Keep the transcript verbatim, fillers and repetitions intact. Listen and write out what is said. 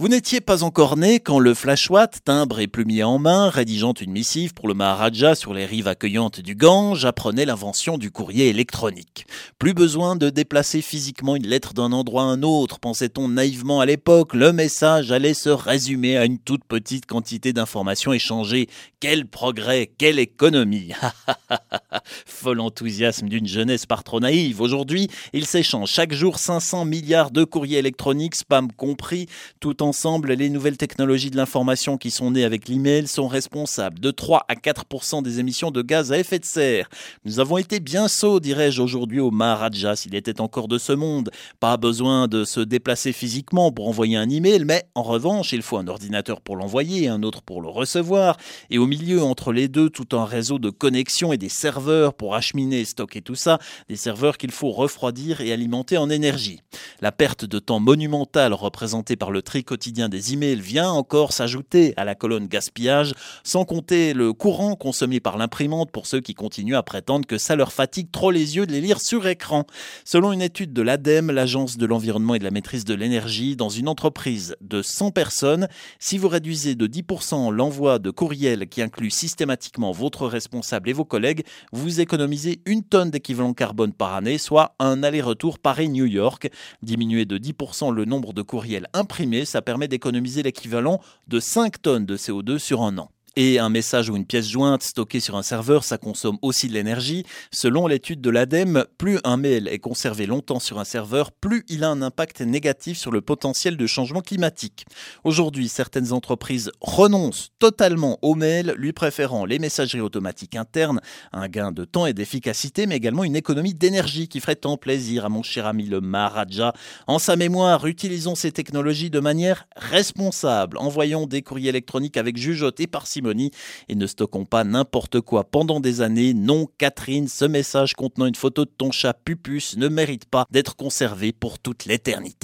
Vous n'étiez pas encore né quand le Flashwatt, timbre et plumier en main, rédigeant une missive pour le Maharaja sur les rives accueillantes du Gange, apprenait l'invention du courrier électronique. Plus besoin de déplacer physiquement une lettre d'un endroit à un autre, pensait-on naïvement à l'époque, le message allait se résumer à une toute petite quantité d'informations échangées. Quel progrès, quelle économie! Fol enthousiasme d'une jeunesse par trop naïve. Aujourd'hui, il s'échange chaque jour cinq cents milliards de courriers électroniques, spam compris. Tout ensemble, les nouvelles technologies de l'information qui sont nées avec l'email sont responsables de trois à quatre pour cent des émissions de gaz à effet de serre. Nous avons été bien sots, dirais-je aujourd'hui au Maharaja, s'il était encore de ce monde. Pas besoin de se déplacer physiquement pour envoyer un email, mais en revanche, il faut un ordinateur pour l'envoyer, un autre pour le recevoir. Et au milieu, entre les deux, tout un réseau de connexions et des serveurs pour acheminer, stocker tout ça, des serveurs qu'il faut refroidir et alimenter en énergie. La perte de temps monumentale représentée par le tri quotidien des emails vient encore s'ajouter à la colonne gaspillage, sans compter le courant consommé par l'imprimante pour ceux qui continuent à prétendre que ça leur fatigue trop les yeux de les lire sur écran. Selon une étude de l'ADEME, l'Agence de l'environnement et de la maîtrise de l'énergie, dans une entreprise de cent personnes, si vous réduisez de dix pour cent l'envoi de courriel qui inclut systématiquement votre responsable et vos collègues, vous économisez une tonne d'équivalent carbone par année, soit un aller-retour Paris-New York. Diminuer de dix pour cent le nombre de courriels imprimés, ça permet d'économiser l'équivalent de cinq tonnes de C O deux sur un an. Et un message ou une pièce jointe stockée sur un serveur, ça consomme aussi de l'énergie. Selon l'étude de l'ADEME, plus un mail est conservé longtemps sur un serveur, plus il a un impact négatif sur le potentiel de changement climatique. Aujourd'hui, certaines entreprises renoncent totalement au mail, lui préférant les messageries automatiques internes, un gain de temps et d'efficacité, mais également une économie d'énergie qui ferait tant plaisir à mon cher ami le Maharaja. En sa mémoire, utilisons ces technologies de manière responsable. Envoyons des courriers électroniques avec jugeote et parcimonie et ne stockons pas n'importe quoi pendant des années. Non, Catherine, ce message contenant une photo de ton chat Pupus ne mérite pas d'être conservé pour toute l'éternité.